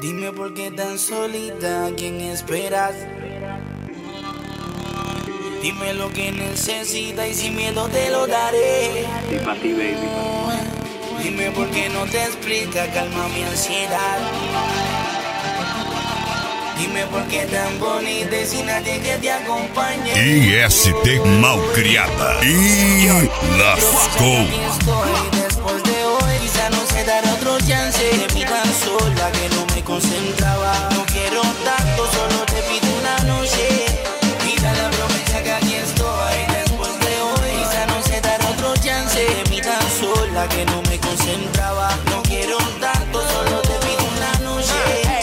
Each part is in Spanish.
Dime por qué tan solita, ¿a quién esperas? Dime lo que necesitas y sin miedo te lo daré. Sí, pa' ti, baby. Dime por qué no te explica, calma mi ansiedad. Dime por qué tan bonita y sin nadie que te acompañe. IST Malcriada y lascou. Aquí estoy después de hoy, quizá no se dará otro chance. Te vi tan sola que no me concentraba. No quiero tanto, solo te pido una noche. Mira la promesa que aquí estoy después de hoy, quizá no se dará otro chance. Te vi tan sola que no me concentraba. No quiero tanto, solo te pido una noche.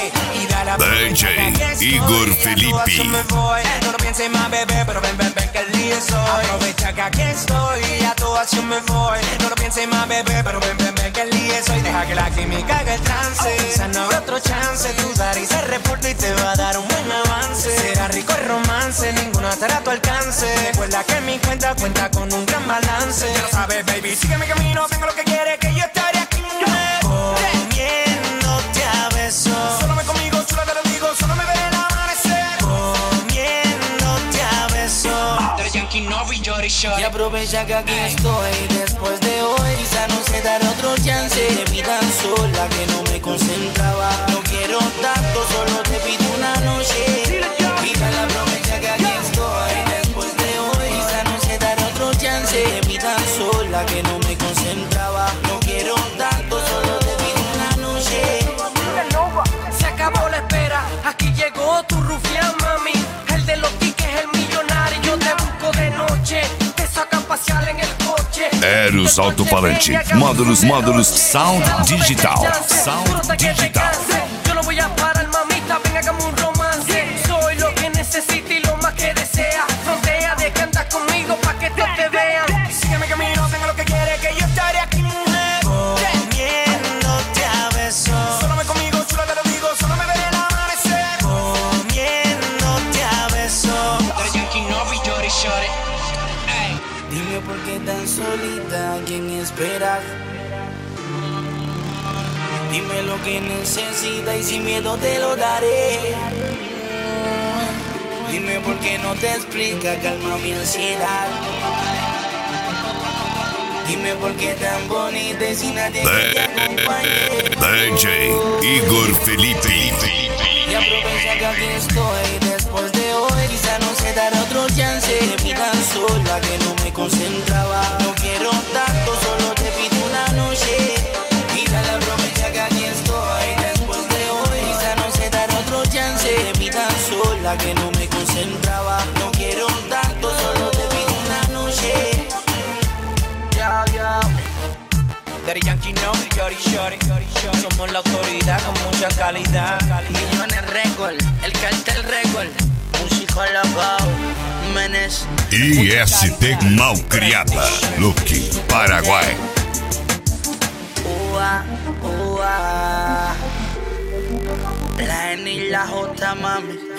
DJ Igor Felipe. No lo pienses más, bebé, pero ven, que el día es hoy. Aprovecha que aquí estoy y a tu acción me voy. No lo pienses más, bebé, pero ven, que el día es hoy. Deja que la química haga el trance. Quizás no habrá otro chance. Tu y se reporta y te va a dar un buen avance. Será rico el romance, ninguna estará a tu alcance. Recuerda que mi cuenta cuenta con un gran balance. Ya lo sabes, baby, sigue mi camino, tengo lo que quieres, que yo estaré aquí. Comiéndote a besos. Solo me conmigo, chula, te lo digo, solo me veré el amanecer. Comiéndote a besos. Y aprovecha que aquí estoy después de hoy, quizá no se dará otro chance. Te vi tan sola que no me concentraba. No quiero tanto, solo te pido una noche. Mira la promesa que aquí estoy después de hoy, quizá no se dará otro chance. Te vi tan sola que no me concentraba. No quiero tanto, solo te pido una noche. Se acabó la espera, aquí llegó tu rufián, mami. El de los tickets, el millonario. Te busco de noche, te sacan pasear en el coche. Eros Alto-Falante. Módulos, Sound Digital. Sound Digital. Yo no voy a parar, mamita, ven, hagamos un romance. Soy lo que necesita y lo más que desea. Frontea de que andas conmigo pa' que todos te vean. Sigue mi camino, tengo lo que quieres, que yo estaré aquí. Comiéndote a besos. Solo me conmigo, chula, te lo digo, solo me veré el amanecer. Comiéndote a besos. Dime por qué tan solita, ¿a quién esperas? Dime lo que necesitas y sin miedo te lo daré. Dime por qué no te explica, calma mi ansiedad. Dime por qué tan bonita y sin nadie que te acompañe. DJ Igor Felipe. Y aprovecha que aquí estoy después de hoy, quizá no se dará otro chance. Te vi tan sola que no me concentraba. No quiero tanto, solo te pido una noche. Mira la promesa que aquí estoy después de hoy, quizá no se dará otro chance. Te vi tan sola que no me concentraba. No quiero tanto, solo te pido una noche. Daddy Yankee no, Shorty. Somos la autoridad con mucha calidad. Millones récord, el cartel récord. Un psicólogo, Menes. IST Malcriada. Luque, Paraguai. Ua, ua. La N y la J, mami.